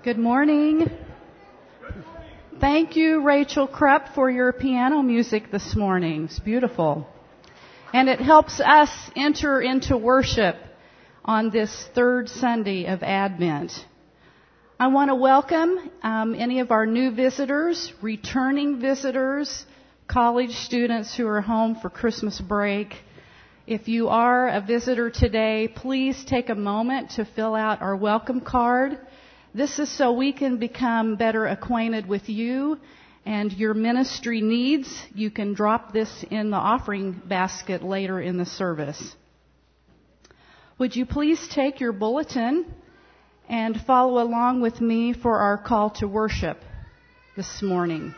Good morning. Thank you, Rachel Krupp, for your piano music this morning. It's beautiful. And it helps us enter into worship on this third Sunday of Advent. I want to welcome any of our new visitors, returning visitors, college students who are home for Christmas break. If you are a visitor today, please take a moment to fill out our welcome card. This is so we can become better acquainted with you and your ministry needs. You can drop this in the offering basket later in the service. Would you please take your bulletin and follow along with me for our call to worship this morning?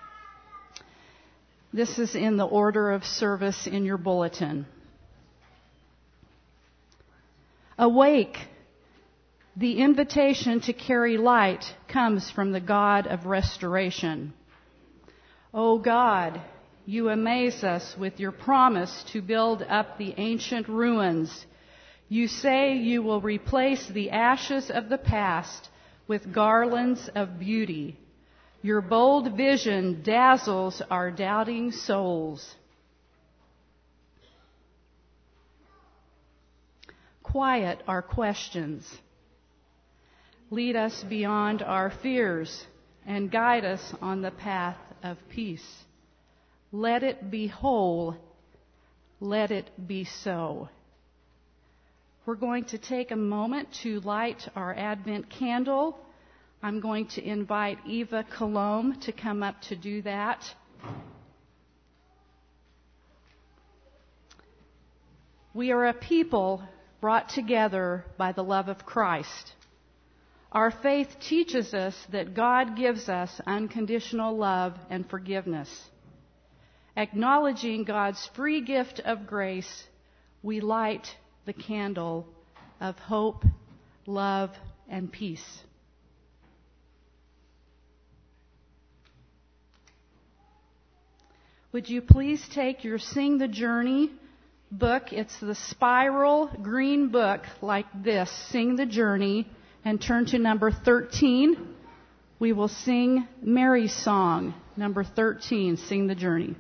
This is in the order of service in your bulletin. Awake! The invitation to carry light comes from the God of restoration. O God, you amaze us with your promise to build up the ancient ruins. You say you will replace the ashes of the past with garlands of beauty. Your bold vision dazzles our doubting souls. Quiet our questions. Lead us beyond our fears and guide us on the path of peace. Let it be whole. Let it be so. We're going to take a moment to light our Advent candle. I'm going to invite Eva Colombe to come up to do that. We are a people brought together by the love of Christ. Our faith teaches us that God gives us unconditional love and forgiveness. Acknowledging God's free gift of grace, we light the candle of hope, love, and peace. Would you please take your Sing the Journey book? It's the spiral green book like this, Sing the Journey, and turn to number 13. We will sing Mary's song, number 13, Sing the Journey.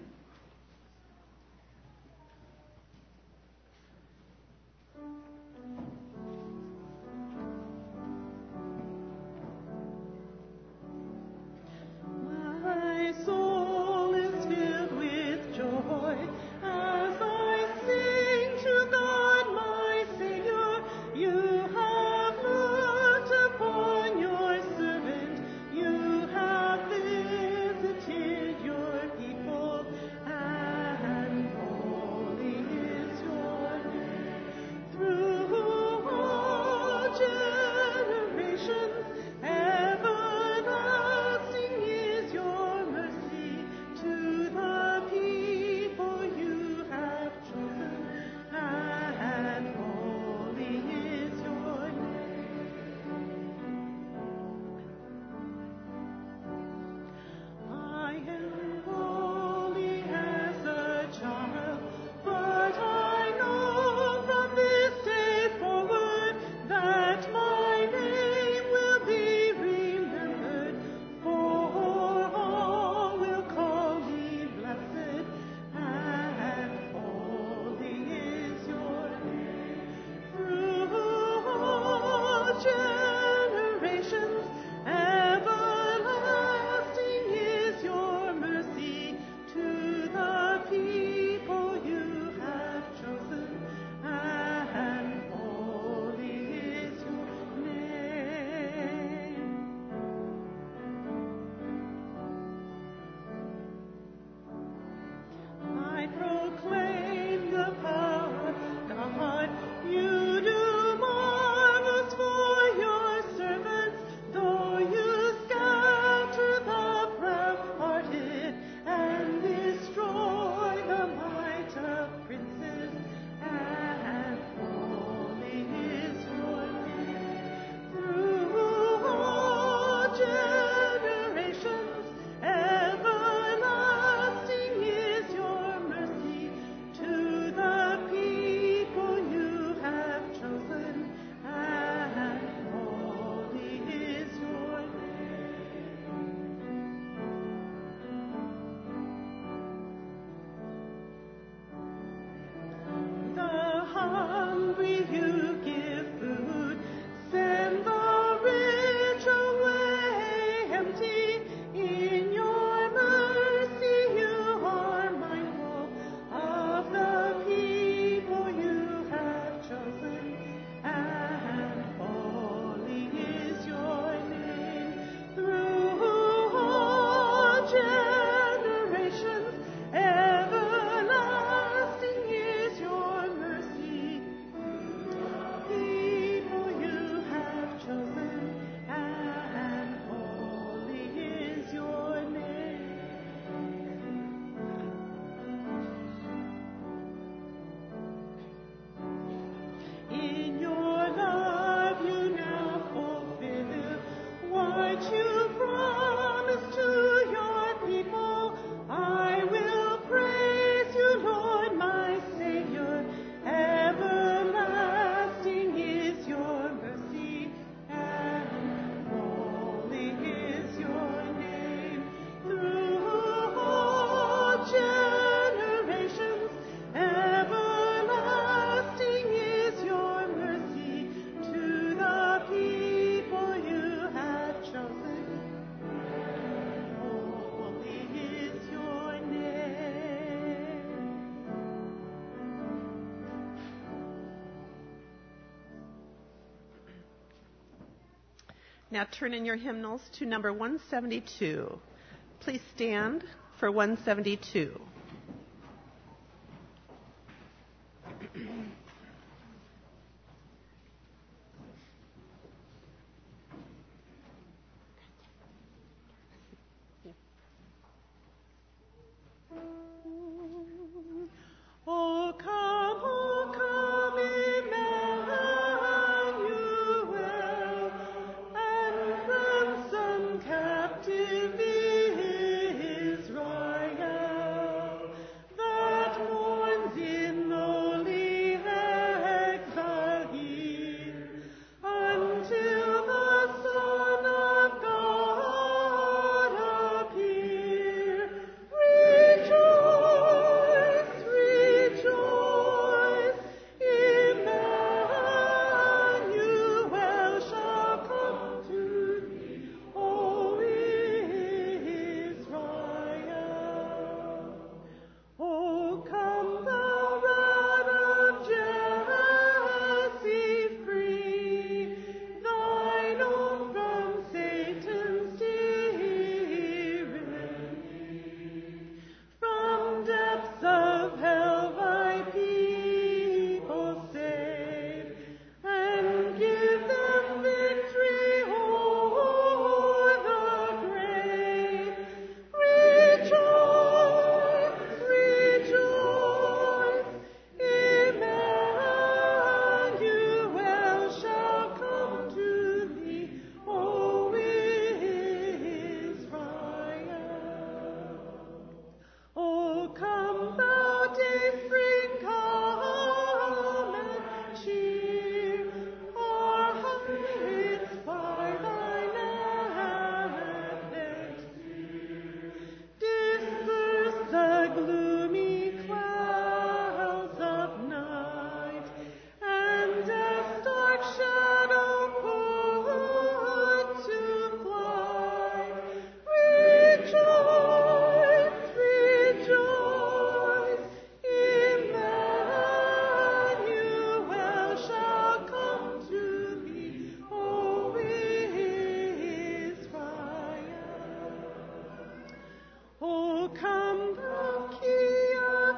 Now turn in your hymnals to number 172. Please stand for 172. O come, Emmanuel, and ransom captive Israel, that mourns in lowly exile here, until the Son of God appear. Rejoice, rejoice, Emmanuel shall come to thee, O Israel. O come, thou rod of Jesse, free thine own from Satan's tyranny. From depths of hell thy people save, and give them victory o'er the grave. Rejoice, rejoice, Emmanuel shall come to thee, O Israel. O come, thou dayspring, come and cheer our hearts by thine advent here. Disperse the gloomy clouds of night, and death's dark shadow put to flight. Rejoice, rejoice, Emmanuel shall come to thee, O Israel. O come, thou Key of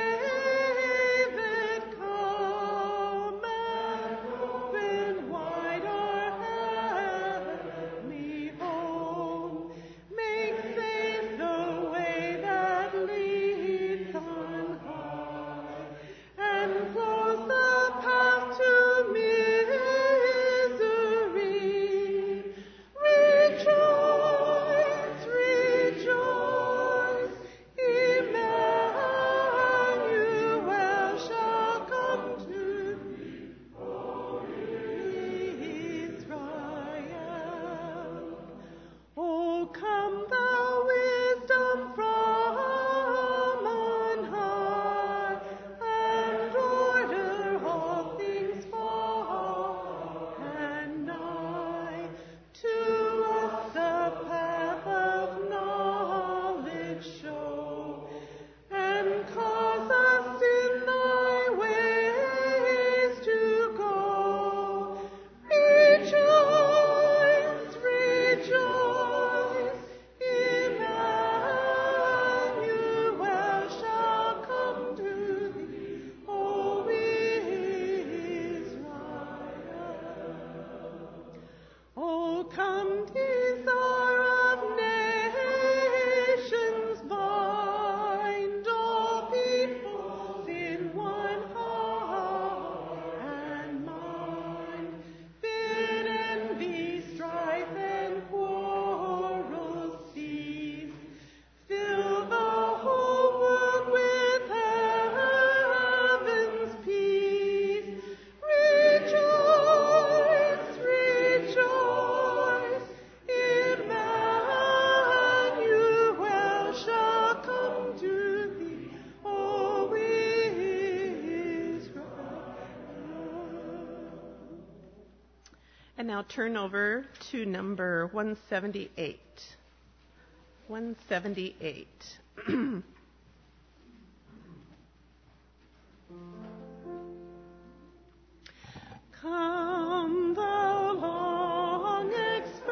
David, come and open wide our heavenly home. Make safe the way that leads on high, and close the path to misery. Rejoice, rejoice, Emmanuel shall come to thee, O Israel. O come, thou wisdom from on high, and order all things far and nigh. To us the path of knowledge show, and cause us in thy ways to go. Rejoice, rejoice, Emmanuel shall come to thee, O Israel. O come, desire of nations, bind all peoples in one heart and mind. Bid envy, strife, and quarrels cease. Fill the whole world with heaven's peace. Rejoice, rejoice, Emmanuel shall come to thee, O Israel. And now turn over to number 178. 178. Come, thou long expected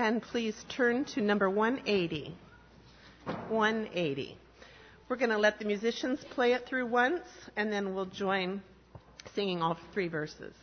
And please turn to number 180. 180. We're going to let the musicians play it through once, and then we'll join singing all three verses.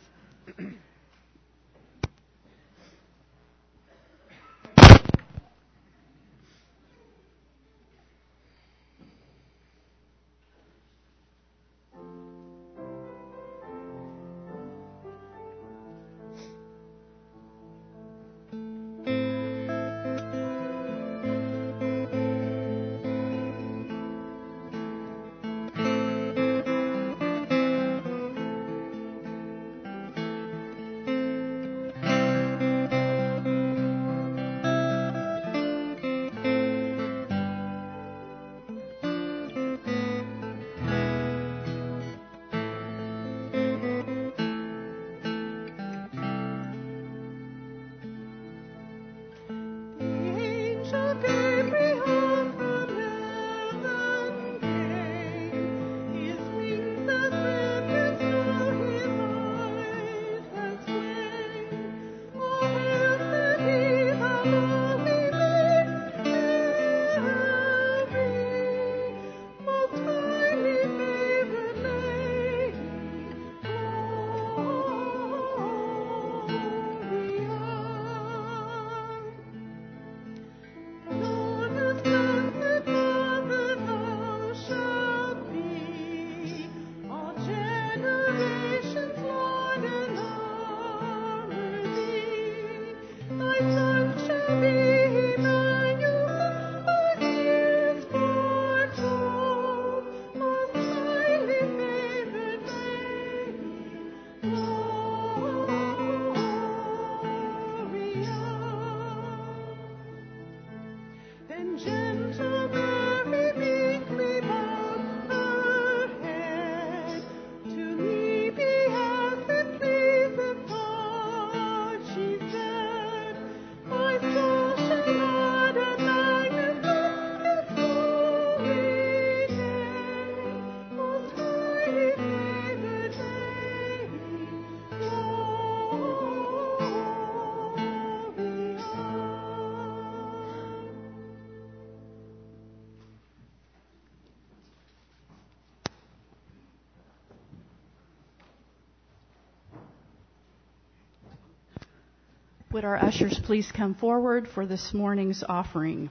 Would our ushers please come forward for this morning's offering?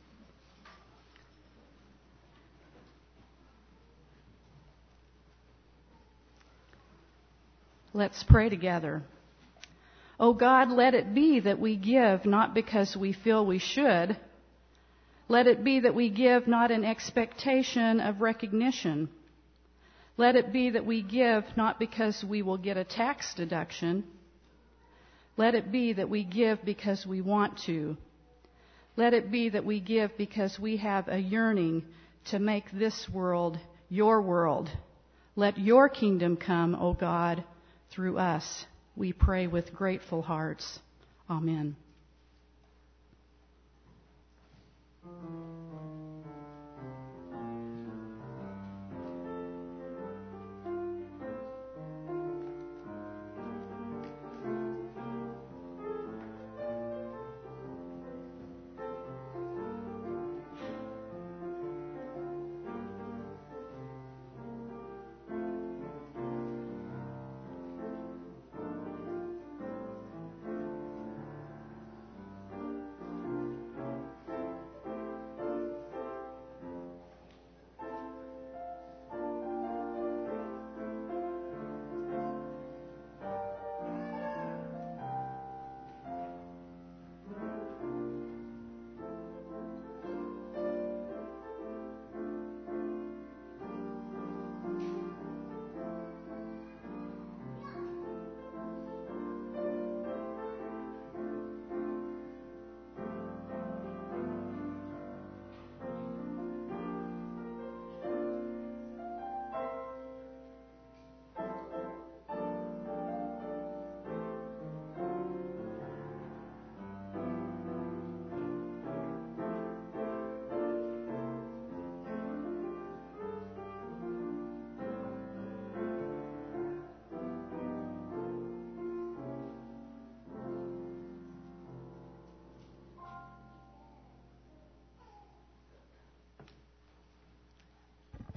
Let's pray together. O God, let it be that we give not because we feel we should. Let it be that we give not in expectation of recognition. Let it be that we give not because we will get a tax deduction. Let it be that we give because we want to. Let it be that we give because we have a yearning to make this world your world. Let your kingdom come, O God, through us. We pray with grateful hearts. Amen.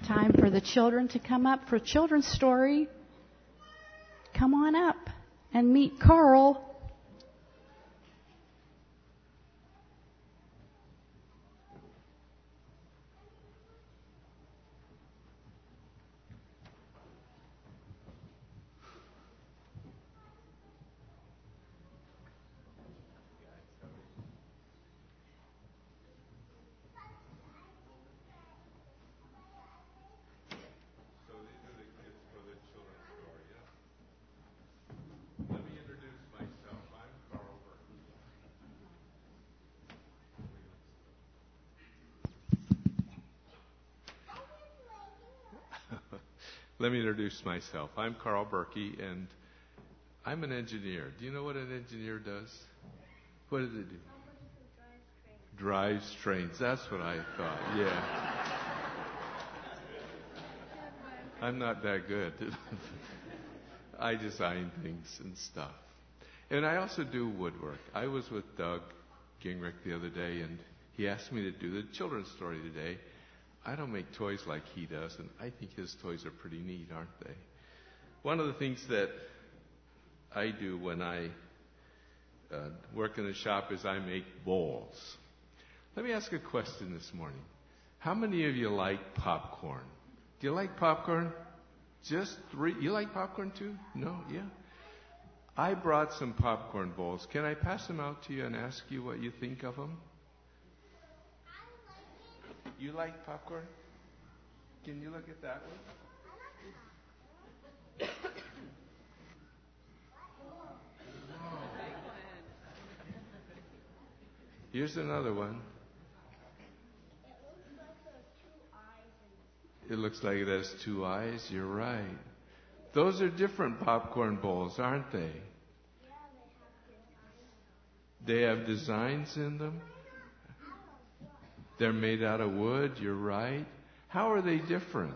Time for the children to come up for children's story. Come on up and meet Carl. Let me introduce myself. I'm Carl Berkey, and I'm an engineer. Do you know what an engineer does? What does it do? Drives trains. That's what I thought, yeah. I'm not that good. I design things and stuff. And I also do woodwork. I was with Doug Gingrich the other day, and he asked me to do the children's story today. I don't make toys like he does, and I think his toys are pretty neat, aren't they? One of the things that I do when I work in the shop is I make bowls. Let me ask a question this morning. How many of you like popcorn? Do you like popcorn? Just 3? You like popcorn too? No? Yeah? I brought some popcorn bowls. Can I pass them out to you and ask you what you think of them? You like popcorn? Can you look at that one? Here's another one. It looks like it has 2 eyes. You're right. Those are different popcorn bowls, aren't they? They have designs in them. They're made out of wood. You're right. How are they different?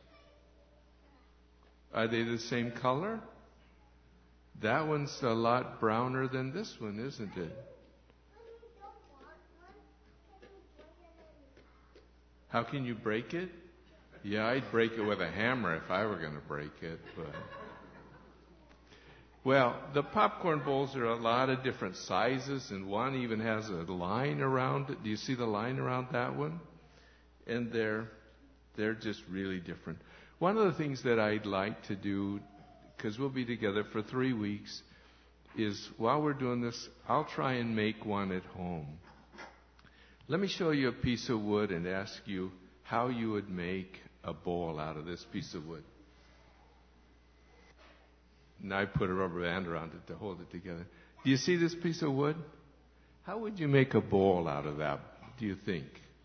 Are they the same color? That one's a lot browner than this one, isn't it? How can you break it? Yeah, I'd break it with a hammer if I were going to break it. But well, the popcorn bowls are a lot of different sizes, and one even has a line around it. Do you see the line around that one? And they're just really different. One of the things that I'd like to do, because we'll be together for 3 weeks, is while we're doing this, I'll try and make one at home. Let me show you a piece of wood and ask you how you would make a bowl out of this piece of wood. And I put a rubber band around it to hold it together. Do you see this piece of wood? How would you make a bowl out of that, do you think?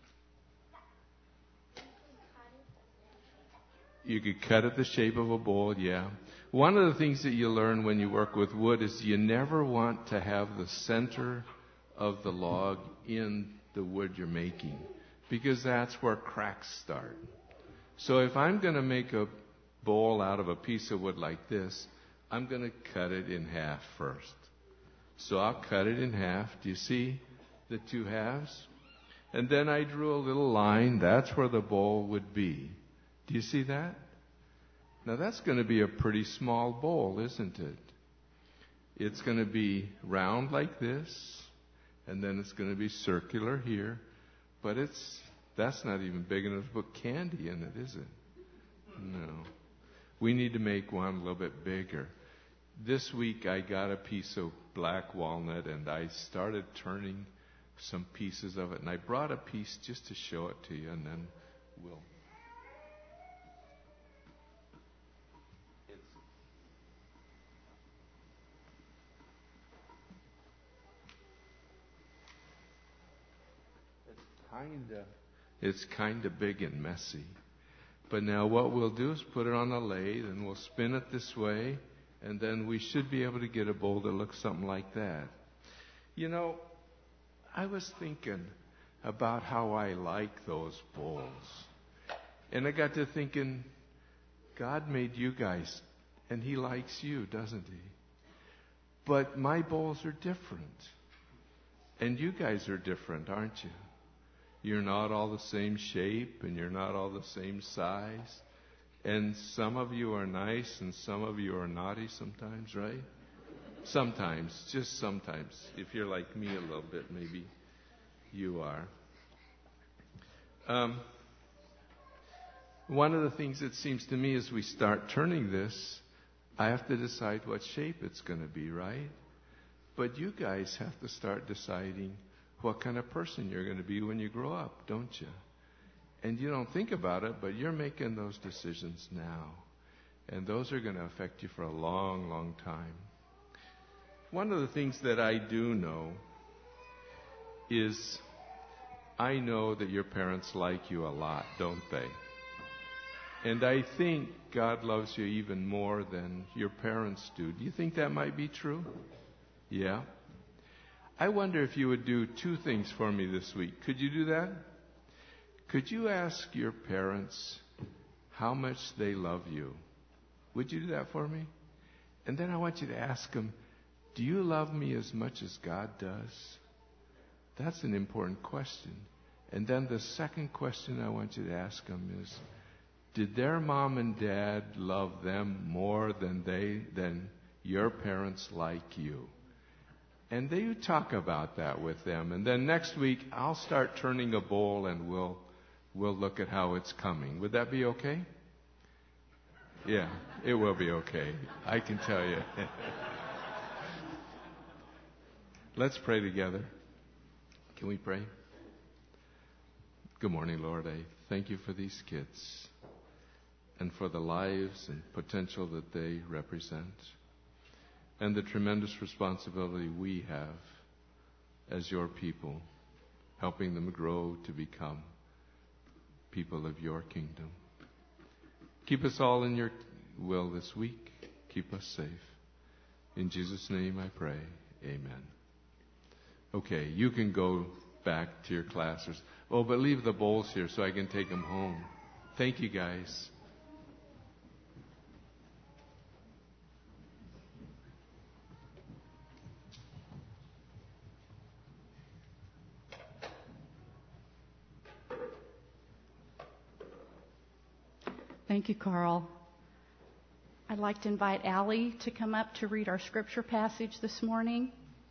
You could cut it the shape of a bowl, yeah. One of the things that you learn when you work with wood is you never want to have the center of the log in the wood you're making, because that's where cracks start. So if I'm going to make a bowl out of a piece of wood like this, I'm going to cut it in half first. So I'll cut it in half. Do you see the 2 halves? And then I drew a little line. That's where the bowl would be. Do you see that? Now that's going to be a pretty small bowl, isn't it? It's going to be round like this, and then it's going to be circular here. But that's not even big enough to put candy in it, is it? No. We need to make one a little bit bigger. This week I got a piece of black walnut, and I started turning some pieces of it. And I brought a piece just to show it to you, and then we'll... It's kind of big and messy. But now what we'll do is put it on a lathe, and we'll spin it this way, and then we should be able to get a bowl that looks something like that. You know, I was thinking about how I like those bowls. And I got to thinking, God made you guys, and He likes you, doesn't He? But my bowls are different. And you guys are different, aren't you? You're not all the same shape, and you're not all the same size. And some of you are nice, and some of you are naughty sometimes, right? Sometimes, just sometimes. If you're like me a little bit, maybe you are. One of the things that seems to me as we start turning this, I have to decide what shape it's going to be, right? But you guys have to start deciding what kind of person you're going to be when you grow up, don't you? And you don't think about it, but you're making those decisions now. And those are going to affect you for a long, long time. One of the things that I do know is I know that your parents like you a lot, don't they? And I think God loves you even more than your parents do. Do you think that might be true? Yeah? I wonder if you would do 2 things for me this week. Could you do that? Could you ask your parents how much they love you? Would you do that for me? And then I want you to ask them, do you love me as much as God does? That's an important question. And then the second question I want you to ask them is, did their mom and dad love them more than your parents like you? And then you talk about that with them. And then next week, I'll start turning a bowl and we'll look at how it's coming. Would that be okay? Yeah, it will be okay. I can tell you. Let's pray together. Can we pray? Good morning, Lord. I thank you for these kids and for the lives and potential that they represent, and the tremendous responsibility we have as your people, helping them grow to become people of your kingdom. Keep us all in your will this week. Keep us safe. In Jesus' name I pray. Amen. Okay, you can go back to your classes. Oh, but leave the bowls here so I can take them home. Thank you, guys. Thank you, Carl. I'd like to invite Allie to come up to read our scripture passage this morning.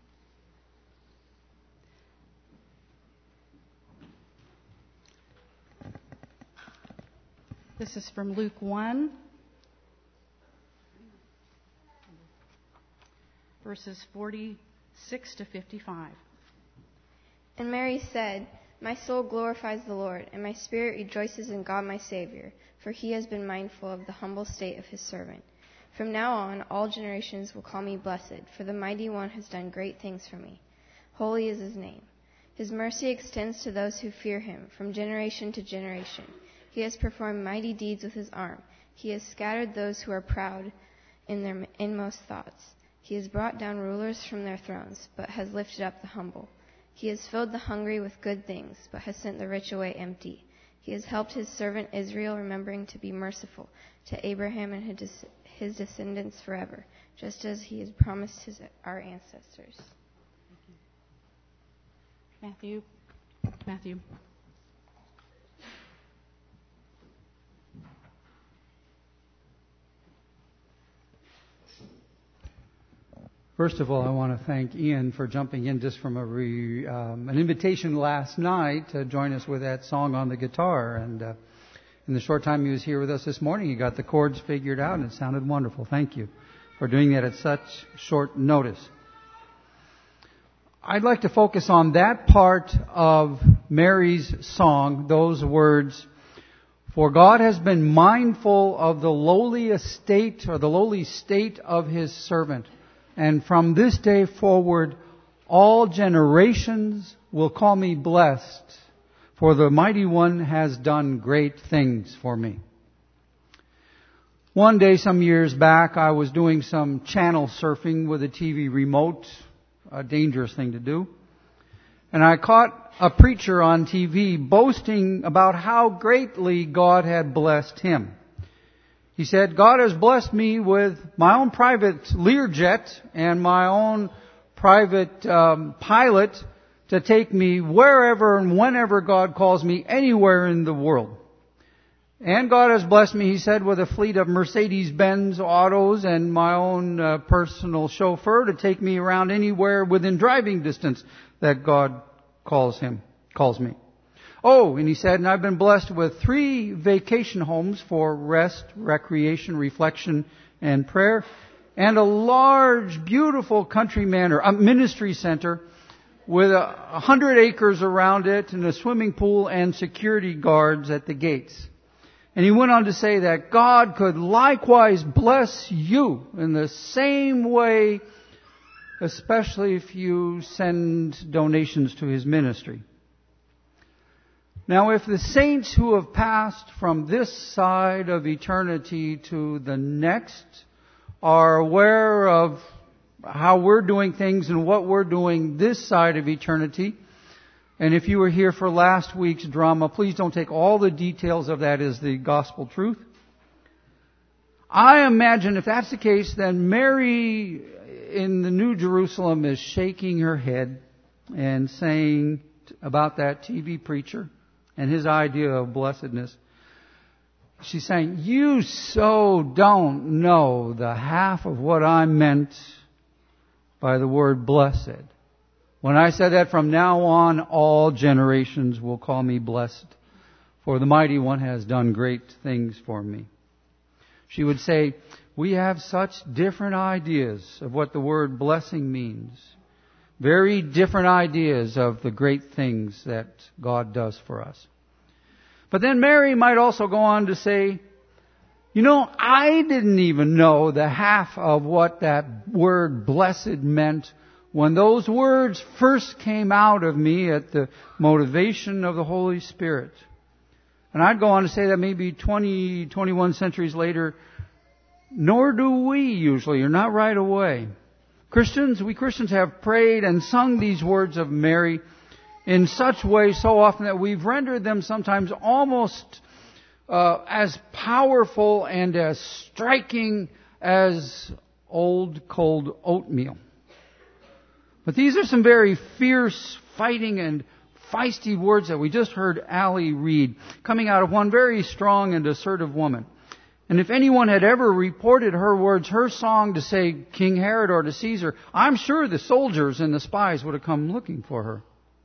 This is from Luke 1, verses 46 to 55. And Mary said, "My soul glorifies the Lord, and my spirit rejoices in God my Savior, for he has been mindful of the humble state of his servant. From now on, all generations will call me blessed, for the Mighty One has done great things for me. Holy is his name. His mercy extends to those who fear him, from generation to generation. He has performed mighty deeds with his arm. He has scattered those who are proud in their inmost thoughts. He has brought down rulers from their thrones, but has lifted up the humble. He has filled the hungry with good things, but has sent the rich away empty. He has helped his servant Israel, remembering to be merciful to Abraham and his descendants forever, just as he has promised our ancestors." Matthew. First of all, I want to thank Ian for jumping in just from an invitation last night to join us with that song on the guitar. And in the short time he was here with us this morning, he got the chords figured out, and it sounded wonderful. Thank you for doing that at such short notice. I'd like to focus on that part of Mary's song, those words, "For God has been mindful of the lowly estate or the lowly state of his servant. And from this day forward, all generations will call me blessed, for the Mighty One has done great things for me." One day, some years back, I was doing some channel surfing with a TV remote, a dangerous thing to do. And I caught a preacher on TV boasting about how greatly God had blessed him. He said, "God has blessed me with my own private Learjet and my own private pilot to take me wherever and whenever God calls me, anywhere in the world. And God has blessed me, he said, with a fleet of Mercedes-Benz autos and my own personal chauffeur to take me around anywhere within driving distance that God calls me. Oh, and he said, and I've been blessed with 3 vacation homes for rest, recreation, reflection, and prayer, and a large, beautiful country manor, a ministry center with 100 acres around it and a swimming pool and security guards at the gates. And he went on to say that God could likewise bless you in the same way, especially if you send donations to his ministry. Now, if the saints who have passed from this side of eternity to the next are aware of how we're doing things and what we're doing this side of eternity, and if you were here for last week's drama, please don't take all the details of that as the gospel truth. I imagine if that's the case, then Mary in the New Jerusalem is shaking her head and saying about that TV preacher and his idea of blessedness. She's saying, you so don't know the half of what I meant by the word blessed. When I said that from now on, all generations will call me blessed, for the Mighty One has done great things for me. She would say, we have such different ideas of what the word blessing means. Very different ideas of the great things that God does for us. But then Mary might also go on to say, you know, I didn't even know the half of what that word blessed meant when those words first came out of me at the motivation of the Holy Spirit. And I'd go on to say that maybe 20, 21 centuries later, nor do we usually, or not right away. We Christians have prayed and sung these words of Mary in such ways so often that we've rendered them sometimes almost as powerful and as striking as old cold oatmeal. But these are some very fierce, fighting, and feisty words that we just heard Allie read, coming out of one very strong and assertive woman. And if anyone had ever reported her words, her song to, say, King Herod or to Caesar, I'm sure the soldiers and the spies would have come looking for her.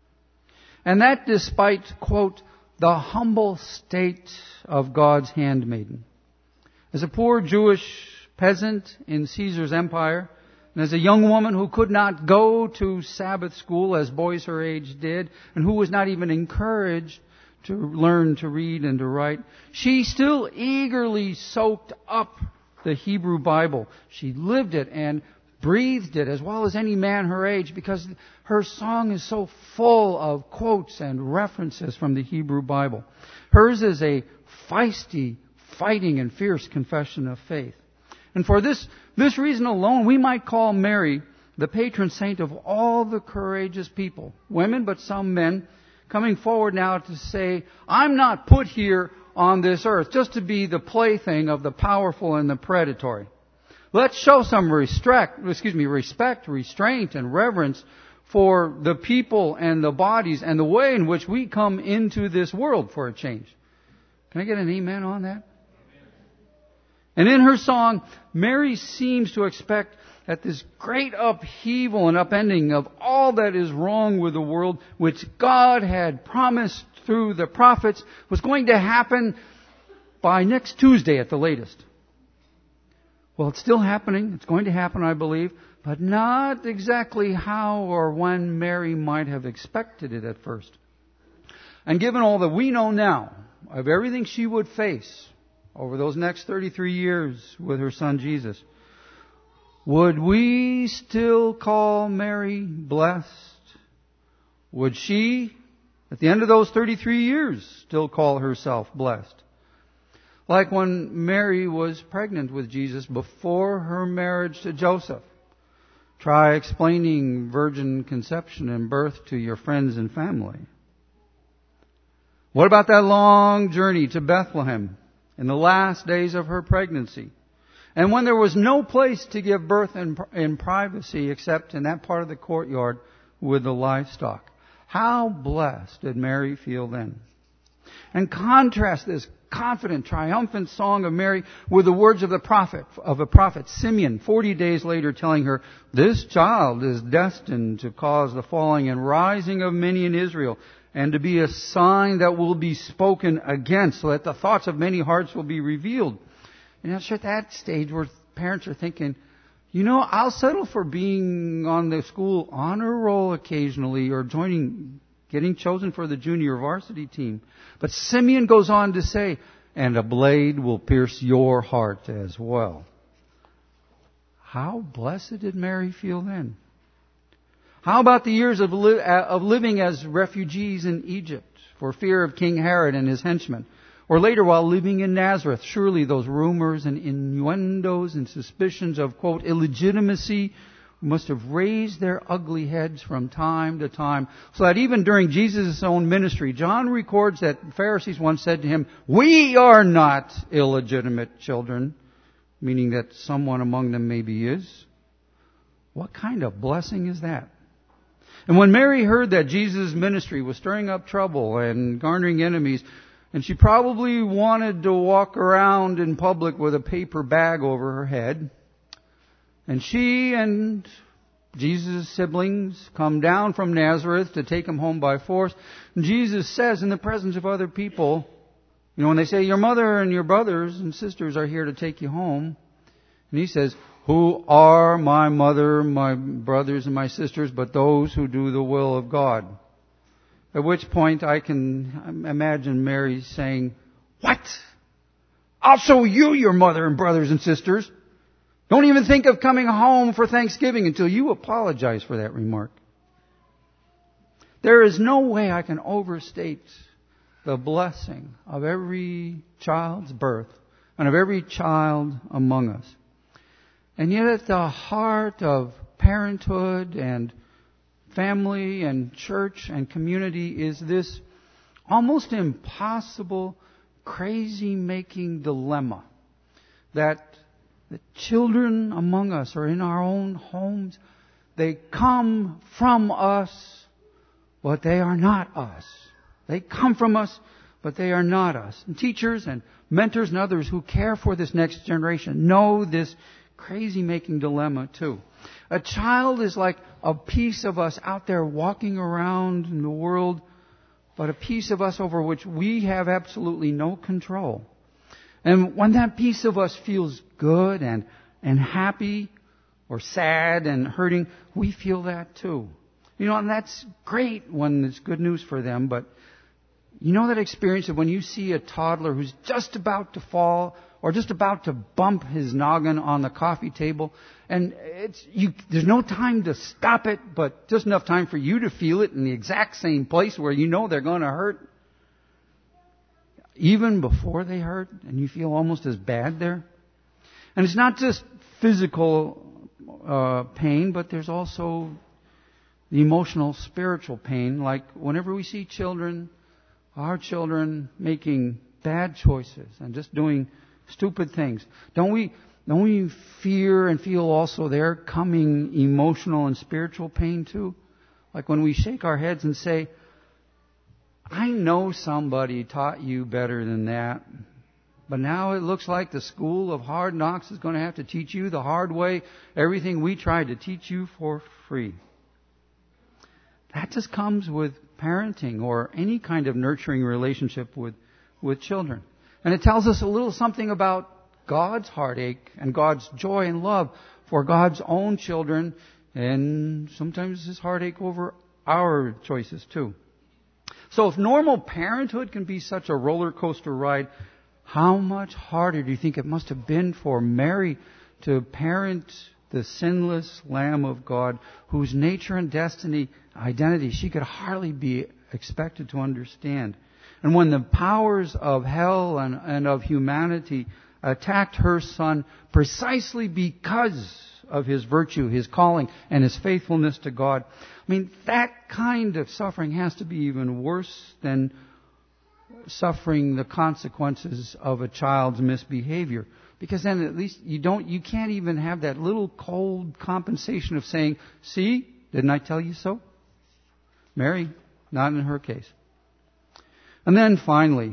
And that despite, quote, the humble state of God's handmaiden. As a poor Jewish peasant in Caesar's empire, and as a young woman who could not go to Sabbath school as boys her age did, and who was not even encouraged to learn to read and to write, she still eagerly soaked up the Hebrew Bible. She lived it and breathed it as well as any man her age, because her song is so full of quotes and references from the Hebrew Bible. Hers is a feisty, fighting, and fierce confession of faith. And for this reason alone, we might call Mary the patron saint of all the courageous people, women, but some men, coming forward now to say, I'm not put here on this earth just to be the plaything of the powerful and the predatory. Let's show some respect, restraint, and reverence for the people and the bodies and the way in which we come into this world for a change. Can I get an amen on that? And in her song, Mary seems to expect that this great upheaval and upending of all that is wrong with the world, which God had promised through the prophets, was going to happen by next Tuesday at the latest. Well, it's still happening. It's going to happen, I believe, but not exactly how or when Mary might have expected it at first. And given all that we know now of everything she would face over those next 33 years with her son Jesus, would we still call Mary blessed? Would she, at the end of those 33 years, still call herself blessed? Like when Mary was pregnant with Jesus before her marriage to Joseph. Try explaining virgin conception and birth to your friends and family. What about that long journey to Bethlehem in the last days of her pregnancy? And when there was no place to give birth in privacy except in that part of the courtyard with the livestock. How blessed did Mary feel then? And contrast this confident, triumphant song of Mary with the words of a prophet, Simeon, 40 days later telling her, "This child is destined to cause the falling and rising of many in Israel, and to be a sign that will be spoken against, so that the thoughts of many hearts will be revealed." And it's at that stage where parents are thinking, I'll settle for being on the school honor roll occasionally or getting chosen for the junior varsity team. But Simeon goes on to say, "And a blade will pierce your heart as well." How blessed did Mary feel then? How about the years of living as refugees in Egypt for fear of King Herod and his henchmen? Or later while living in Nazareth, surely those rumors and innuendos and suspicions of, quote, illegitimacy must have raised their ugly heads from time to time. So that even during Jesus' own ministry, John records that Pharisees once said to him, "We are not illegitimate children," meaning that someone among them maybe is. What kind of blessing is that? And when Mary heard that Jesus' ministry was stirring up trouble and garnering enemies, and she probably wanted to walk around in public with a paper bag over her head, and she and Jesus' siblings come down from Nazareth to take him home by force. And Jesus says in the presence of other people, when they say, "Your mother and your brothers and sisters are here to take you home," and he says, "Who are my mother, my brothers, and my sisters, but those who do the will of God?" At which point I can imagine Mary saying, "What? I'll show you your mother and brothers and sisters. Don't even think of coming home for Thanksgiving until you apologize for that remark." There is no way I can overstate the blessing of every child's birth and of every child among us. And yet at the heart of parenthood and family and church and community is this almost impossible, crazy-making dilemma that the children among us or in our own homes, they come from us, but they are not us. They come from us, but they are not us. And teachers and mentors and others who care for this next generation know this crazy-making dilemma too. A child is like a piece of us out there walking around in the world, but a piece of us over which we have absolutely no control. And when that piece of us feels good and happy or sad and hurting, we feel that too. And that's great when it's good news for them, but that experience of when you see a toddler who's just about to fall or just about to bump his noggin on the coffee table, and there's no time to stop it, but just enough time for you to feel it in the exact same place where they're going to hurt. Even before they hurt, and you feel almost as bad there. And it's not just physical pain, but there's also the emotional, spiritual pain, like whenever we see our children making bad choices and just doing stupid things. Don't we fear and feel also their coming emotional and spiritual pain too? Like when we shake our heads and say, "I know somebody taught you better than that, but now it looks like the school of hard knocks is going to have to teach you the hard way everything we tried to teach you for free." That just comes with parenting or any kind of nurturing relationship with children. And it tells us a little something about God's heartache and God's joy and love for God's own children, and sometimes His heartache over our choices too. So if normal parenthood can be such a roller coaster ride, how much harder do you think it must have been for Mary to parent the sinless Lamb of God, whose nature and identity she could hardly be expected to understand? And when the powers of hell and of humanity attacked her Son precisely because of His virtue, His calling, and His faithfulness to God, that kind of suffering has to be even worse than suffering the consequences of a child's misbehavior. Because then at least you can't even have that little cold compensation of saying, "See, didn't I tell you so? Mary, Not in her case. And then finally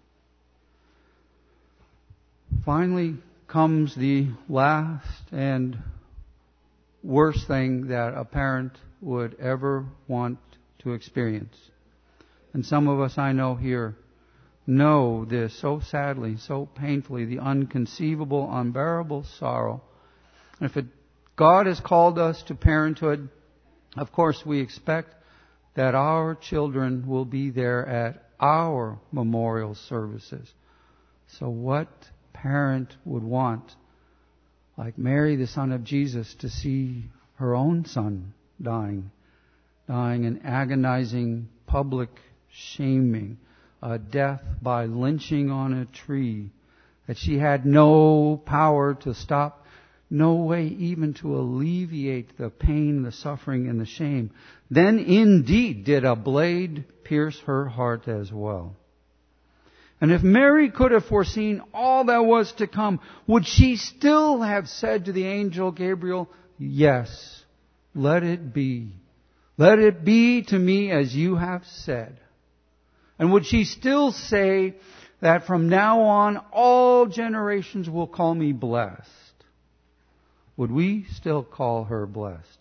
comes the last and worst thing that a parent would ever want to experience. And some of us I know here know this so sadly, so painfully, the inconceivable, unbearable sorrow. And if God has called us to parenthood, of course we expect that our children will be there at our memorial services. So what parent would want, like Mary, the son of Jesus, to see her own son dying in agonizing public shaming, a death by lynching on a tree that she had no power to stop, no way even to alleviate the pain, the suffering, and the shame? Then indeed did a blade pierce her heart as well. And if Mary could have foreseen all that was to come, would she still have said to the angel Gabriel, "Yes, let it be. Let it be to me as you have said"? And would she still say that from now on all generations will call me blessed? Would we still call her blessed?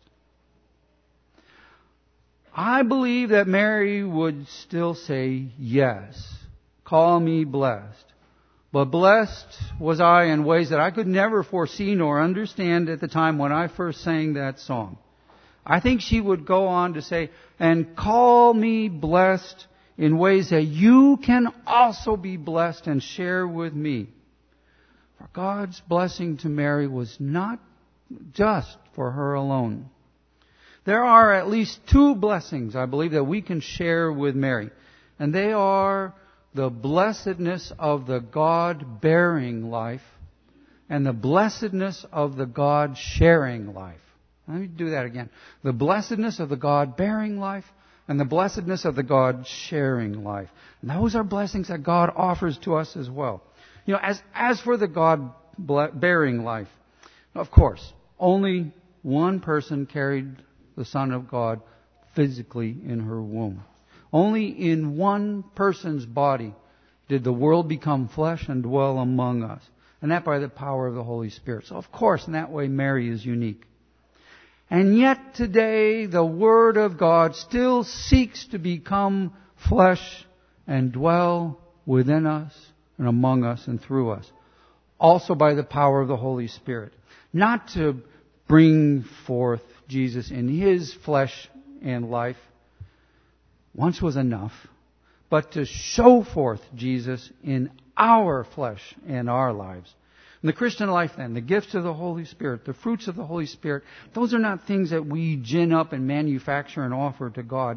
I believe that Mary would still say, "Yes, call me blessed." But blessed was I in ways that I could never foresee nor understand at the time when I first sang that song. I think she would go on to say, "And call me blessed in ways that you can also be blessed and share with me." For God's blessing to Mary was not just for her alone. There are at least two blessings, I believe, that we can share with Mary. And they are the blessedness of the God-bearing life and the blessedness of the God-sharing life. Let me do that again. The blessedness of the God-bearing life and the blessedness of the God-sharing life. And those are blessings that God offers to us as well. You know, as for the God-bearing life, of course, only one person carried the Son of God physically in her womb. Only in one person's body did the world become flesh and dwell among us. And that by the power of the Holy Spirit. So of course, in that way, Mary is unique. And yet today, the Word of God still seeks to become flesh and dwell within us and among us and through us. Also by the power of the Holy Spirit. Not to bring forth Jesus in His flesh and life, once was enough, but to show forth Jesus in our flesh and our lives. In the Christian life then, the gifts of the Holy Spirit, the fruits of the Holy Spirit, those are not things that we gin up and manufacture and offer to God.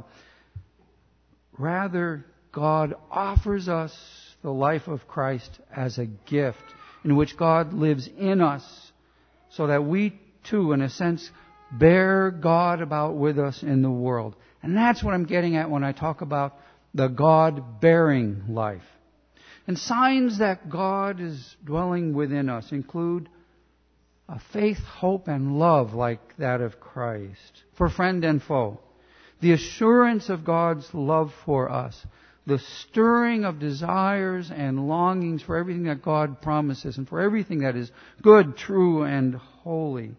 Rather, God offers us the life of Christ as a gift in which God lives in us so that we too, in a sense, bear God about with us in the world. And that's what I'm getting at when I talk about the God-bearing life. And signs that God is dwelling within us include a faith, hope, and love like that of Christ for friend and foe. The assurance of God's love for us. The stirring of desires and longings for everything that God promises and for everything that is good, true, and holy.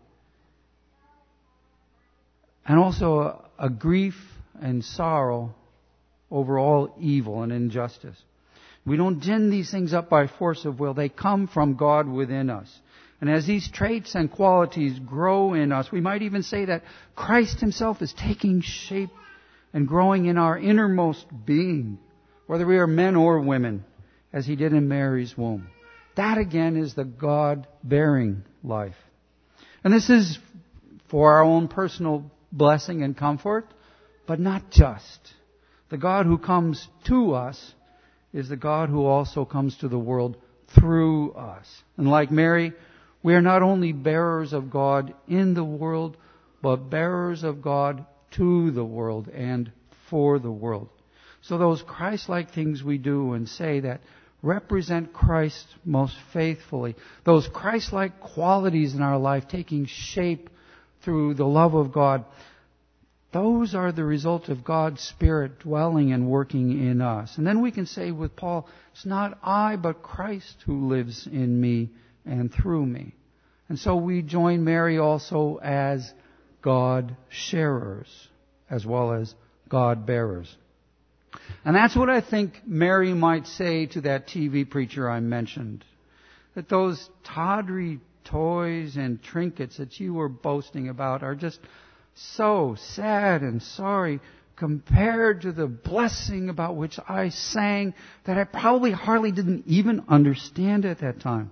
And also a grief and sorrow over all evil and injustice. We don't gin these things up by force of will. They come from God within us. And as these traits and qualities grow in us, we might even say that Christ Himself is taking shape and growing in our innermost being, whether we are men or women, as He did in Mary's womb. That again is the God-bearing life. And this is for our own personal blessing and comfort, but not just. The God who comes to us is the God who also comes to the world through us. And like Mary, we are not only bearers of God in the world, but bearers of God to the world and for the world. So those Christ-like things we do and say that represent Christ most faithfully, those Christ-like qualities in our life taking shape through the love of God, Those are the result of God's Spirit dwelling and working in us. And then we can say with Paul, it's not I, but Christ who lives in me and through me. And so we join Mary also as God sharers, as well as God bearers. And that's what I think Mary might say to that TV preacher I mentioned. That those tawdry toys and trinkets that you were boasting about are just so sad and sorry compared to the blessing about which I sang that I probably hardly didn't even understand at that time.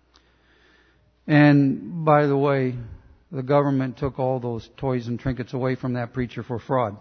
And by the way, the government took all those toys and trinkets away from that preacher for fraud.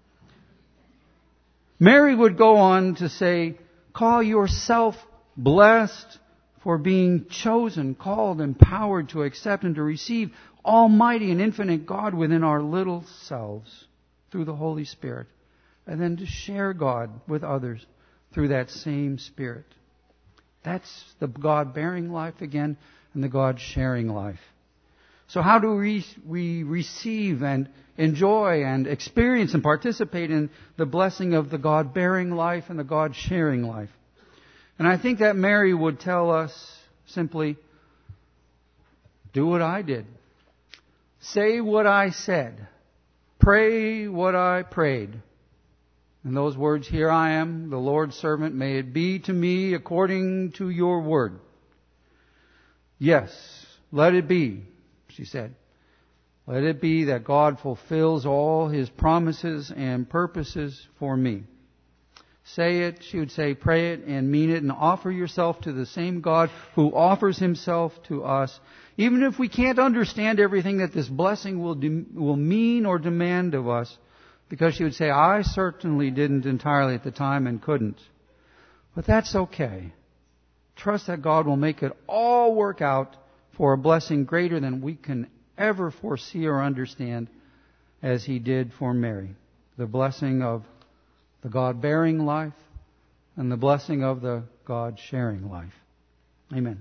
Mary would go on to say, call yourself blessed for being chosen, called, empowered to accept and to receive Almighty and infinite God within our little selves through the Holy Spirit, and then to share God with others through that same Spirit. That's the God-bearing life again, and the God-sharing life. So how do we receive and enjoy and experience and participate in the blessing of the God-bearing life and the God-sharing life? And I think that Mary would tell us simply, do what I did. Say what I said. Pray what I prayed. And those words, here I am, the Lord's servant, may it be to me according to your word. Yes, let it be, she said. Let it be that God fulfills all His promises and purposes for me. Say it, she would say, pray it and mean it, and offer yourself to the same God who offers Himself to us. Even if we can't understand everything that this blessing will mean or demand of us, because she would say, I certainly didn't entirely at the time and couldn't. But that's okay. Trust that God will make it all work out for a blessing greater than we can ever foresee or understand, as He did for Mary. The blessing of the God-bearing life and the blessing of the God-sharing life. Amen.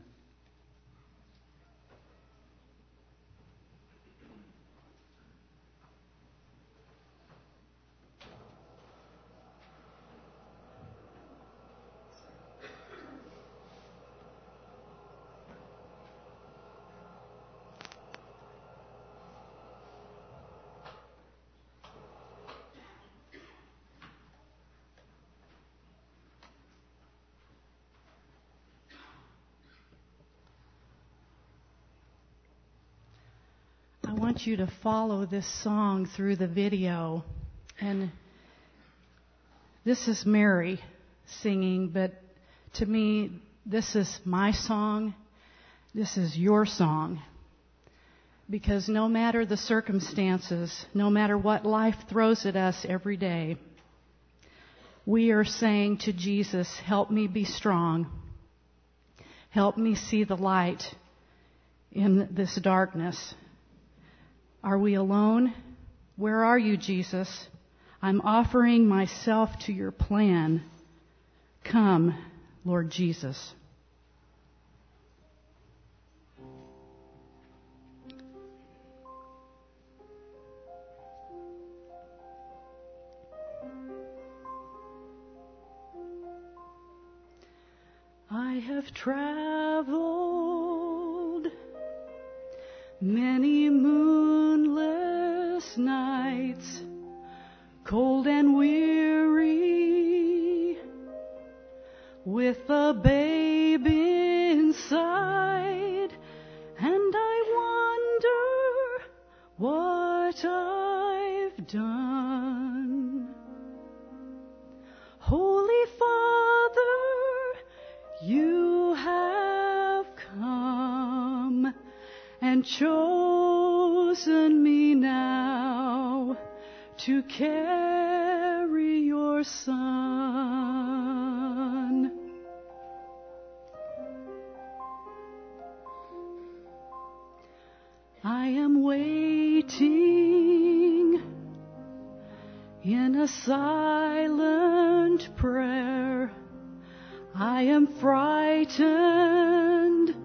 I want you to follow this song through the video. And this is Mary singing, but to me, this is my song. This is your song. Because no matter the circumstances, no matter what life throws at us every day, we are saying to Jesus, help me be strong. Help me see the light in this darkness. Are we alone? Where are you, Jesus? I'm offering myself to your plan. Come, Lord Jesus. I have traveled many moonless nights, cold and weary, with a babe inside, and I wonder what I've done. Holy Father, you have come and chosen me now to carry your Son. I am waiting in a silent prayer. I am frightened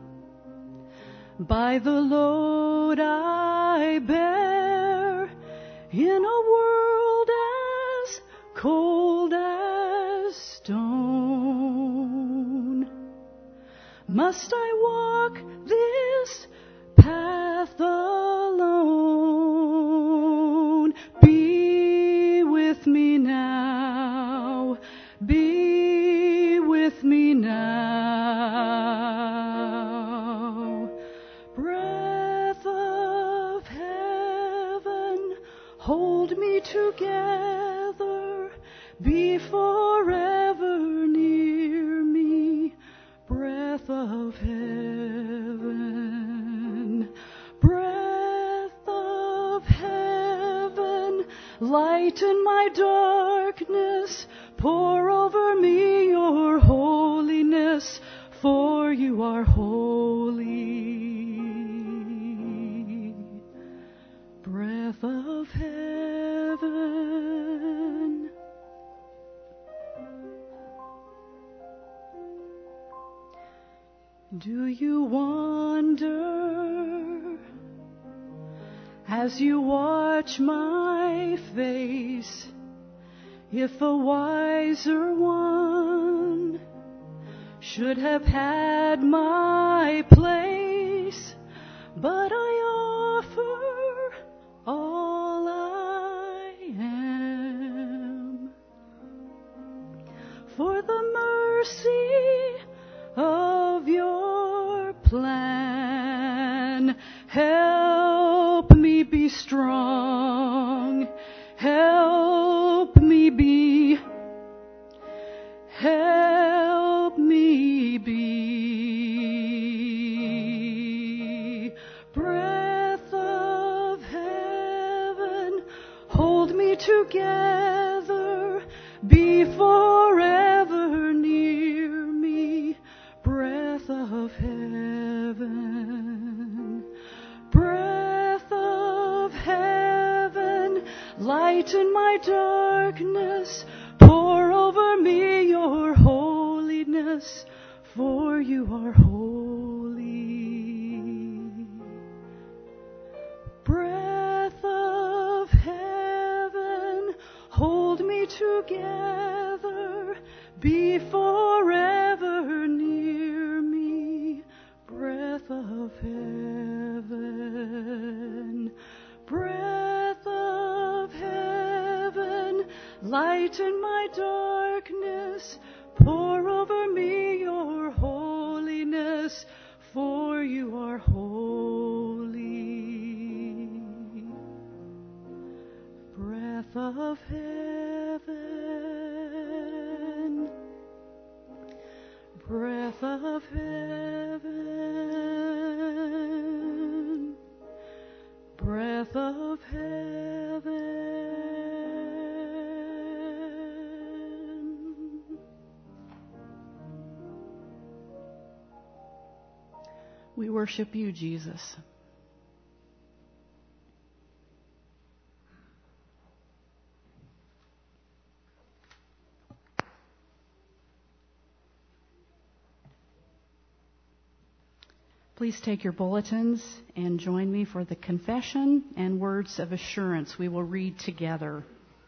by the load I bear in a world cold as stone. Must I walk this path alone? Be with me now. Be with me now. Breath of heaven, hold me together. Be forever near me. Breath of heaven, breath of heaven, lighten my darkness. Pour over me your holiness, for you are holy. Breath of heaven. Do you wonder as you watch my face if a wiser one should have had my place? But I offer all I am for the mercy of your plan. Help me be strong. Help me be. Help me be. Breath of heaven, hold me together. Be forever near me. Breath of heaven, breath of heaven, lighten my darkness. Pour over me your holiness, for you are holy. Breath of heaven, hold me together. Be forever near me. Breath of heaven, breath of heaven, lighten my darkness. Pour over me your holiness, for you are holy. Breath of heaven, breath of heaven, breath of heaven. We worship you, Jesus. Please take your bulletins and join me for the confession and words of assurance we will read together.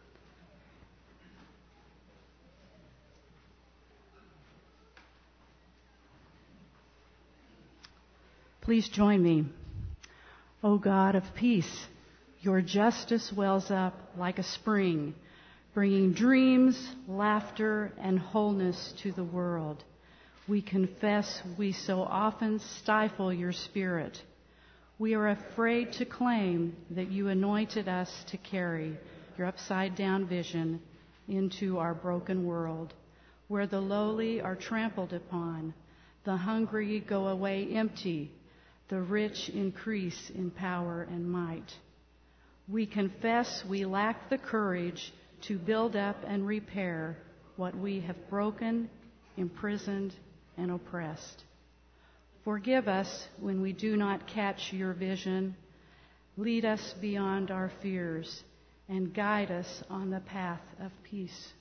Please join me. O God of peace, your justice wells up like a spring, bringing dreams, laughter, and wholeness to the world. We confess we so often stifle your spirit. We are afraid to claim that you anointed us to carry your upside-down vision into our broken world, where the lowly are trampled upon, the hungry go away empty, the rich increase in power and might. We confess we lack the courage to build up and repair what we have broken, imprisoned, and oppressed. Forgive us when we do not catch your vision. Lead us beyond our fears and guide us on the path of peace.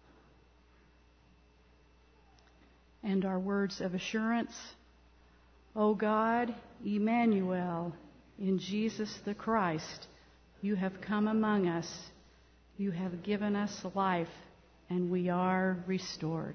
And our words of assurance. O God, Emmanuel, in Jesus the Christ, you have come among us. You have given us life, and we are restored.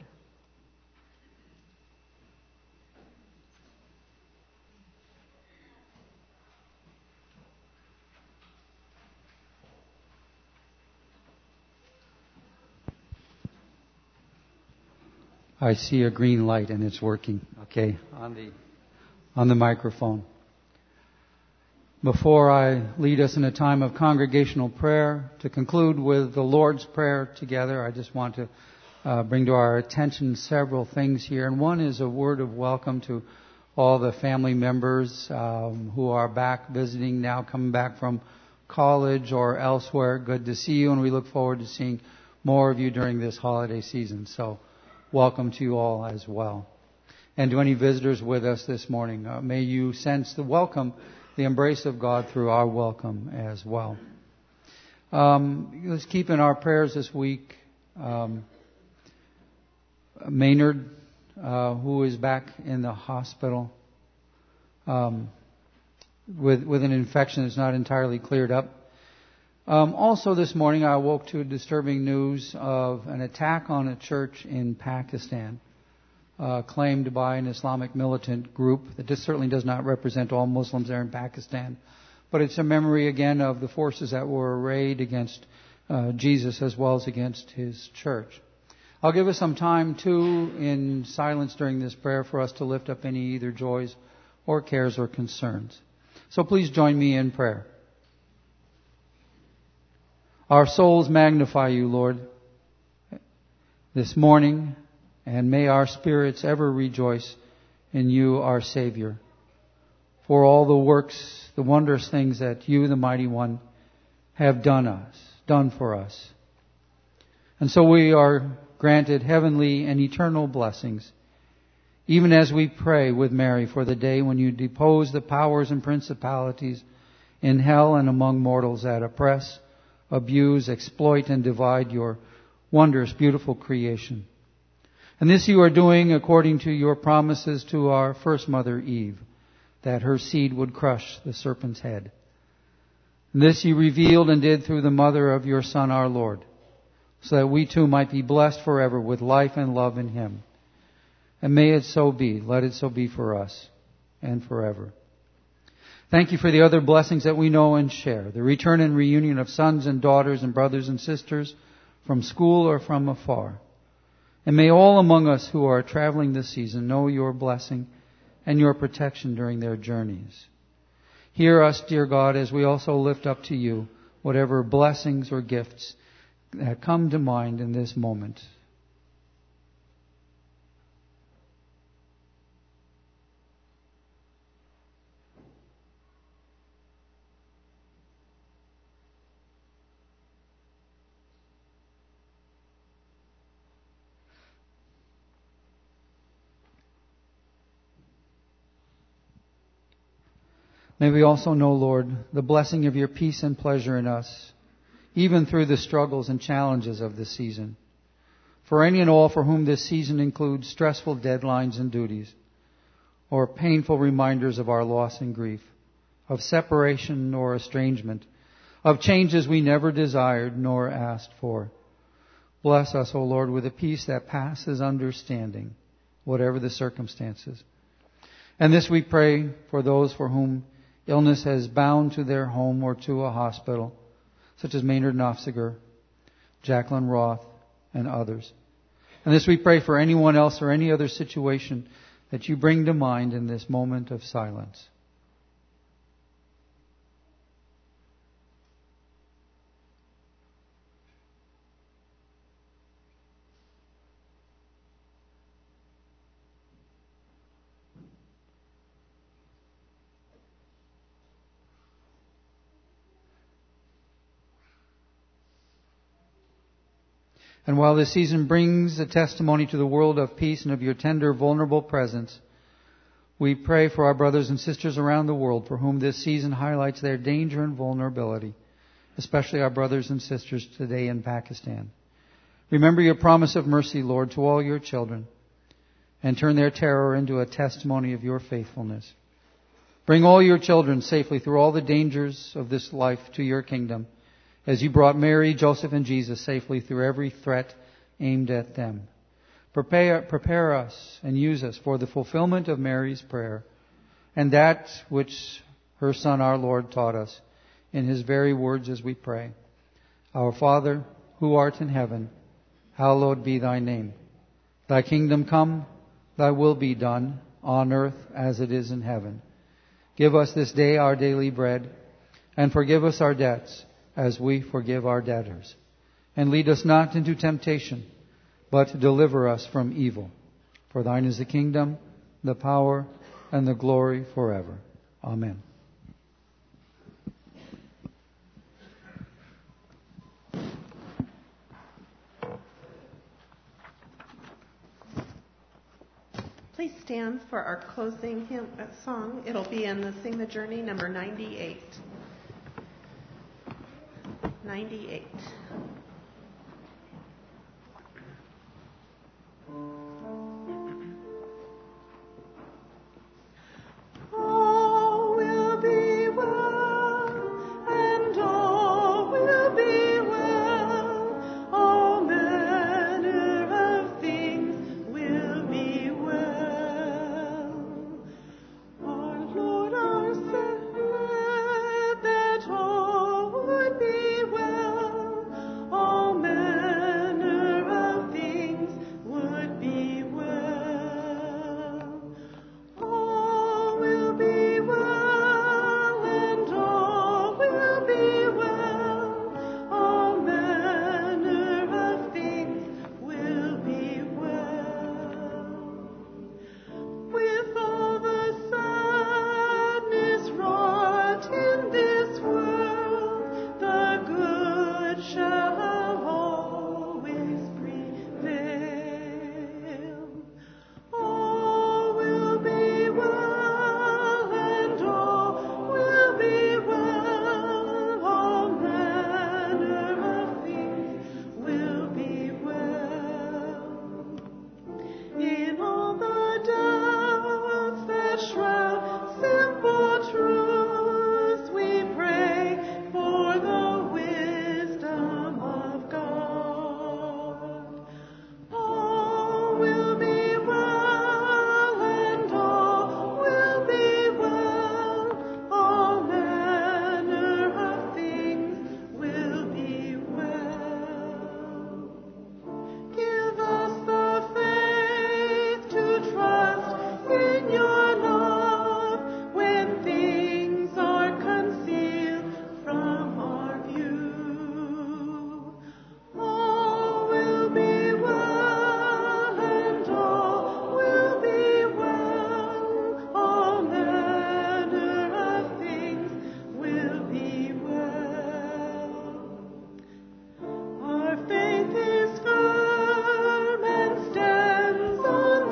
I see a green light and it's working. Okay, on the microphone. Before I lead us in a time of congregational prayer, to conclude with the Lord's Prayer together, I just want to bring to our attention several things here. And one is a word of welcome to all the family members who are back visiting now, coming back from college or elsewhere. Good to see you, and we look forward to seeing more of you during this holiday season. So welcome to you all as well. And to any visitors with us this morning, may you sense the welcome, the embrace of God through our welcome as well. Let's keep in our prayers this week Maynard, who is back in the hospital with an infection that's not entirely cleared up. Also this morning I awoke to disturbing news of an attack on a church in Pakistan, claimed by an Islamic militant group. That this certainly does not represent all Muslims there in Pakistan, but it's a memory again of the forces that were arrayed against Jesus as well as against his church. I'll give us some time too in silence during this prayer for us to lift up any either joys or cares or concerns. So please join me in prayer. Our souls magnify you, Lord, this morning, and may our spirits ever rejoice in you, our Savior, for all the works, the wondrous things that you, the Mighty One, have done for us. And so we are granted heavenly and eternal blessings, even as we pray with Mary for the day when you depose the powers and principalities in hell and among mortals that oppress, abuse, exploit, and divide your wondrous, beautiful creation. And this you are doing according to your promises to our first mother Eve, that her seed would crush the serpent's head. And this you revealed and did through the mother of your Son, our Lord, so that we too might be blessed forever with life and love in him. And may it so be. Let it so be for us and forever. Thank you for the other blessings that we know and share. The return and reunion of sons and daughters and brothers and sisters from school or from afar. And may all among us who are traveling this season know your blessing and your protection during their journeys. Hear us, dear God, as we also lift up to you whatever blessings or gifts that come to mind in this moment. May we also know, Lord, the blessing of your peace and pleasure in us, even through the struggles and challenges of this season. For any and all for whom this season includes stressful deadlines and duties, or painful reminders of our loss and grief, of separation or estrangement, of changes we never desired nor asked for. Bless us, O Lord, with a peace that passes understanding, whatever the circumstances. And this we pray for those for whom illness has bound to their home or to a hospital, such as Maynard Nofziger, Jacqueline Roth, and others. And this we pray for anyone else or any other situation that you bring to mind in this moment of silence. And while this season brings a testimony to the world of peace and of your tender, vulnerable presence, we pray for our brothers and sisters around the world for whom this season highlights their danger and vulnerability, especially our brothers and sisters today in Pakistan. Remember your promise of mercy, Lord, to all your children, and turn their terror into a testimony of your faithfulness. Bring all your children safely through all the dangers of this life to your kingdom, as you brought Mary, Joseph, and Jesus safely through every threat aimed at them. Prepare us and use us for the fulfillment of Mary's prayer and that which her Son, our Lord, taught us in His very words as we pray. Our Father, who art in heaven, hallowed be thy name. Thy kingdom come, thy will be done, on earth as it is in heaven. Give us this day our daily bread, and forgive us our debts as we forgive our debtors. And lead us not into temptation, but deliver us from evil. For thine is the kingdom, the power, and the glory forever. Amen. Please stand for our closing hymn song. It'll be in the Sing the Journey, number 98. 98. All will be well, and all will be well. All manner of things will be well. Our Lord, our said that all would be well. All manner of things would be well. All will be well, and all will be well. All manner of things will be well. With all the sadness wrought in this world, the good shall always prevail. All will be well, and all will be well. All manner of things will be well. In all the doubts that shroud simple truths, we pray for the wisdom of God. All will be well, and all will be well. All manner of things will be well. Give us the faith to trust in your love when things are concealed from our view. All will be well, and all will be well. All manner of things will be well. Our faith is firm and stands on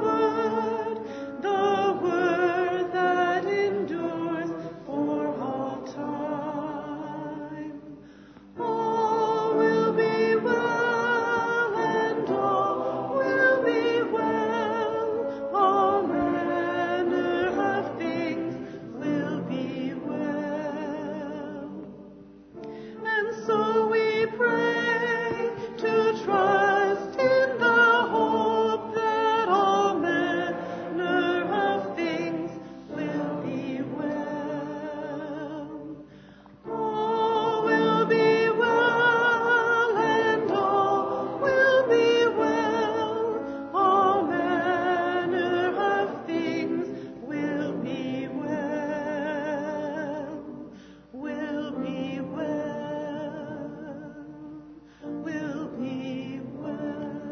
the word that endures for all time. All will be well, and all will be well. All manner of things will be well. And so we pray to trust in the hope that all manner of things will be well. All will be well, and all will be well. All manner of things will be well. Will be well. Will be well.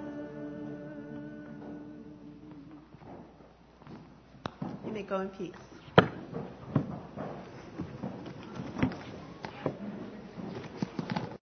You may go in peace.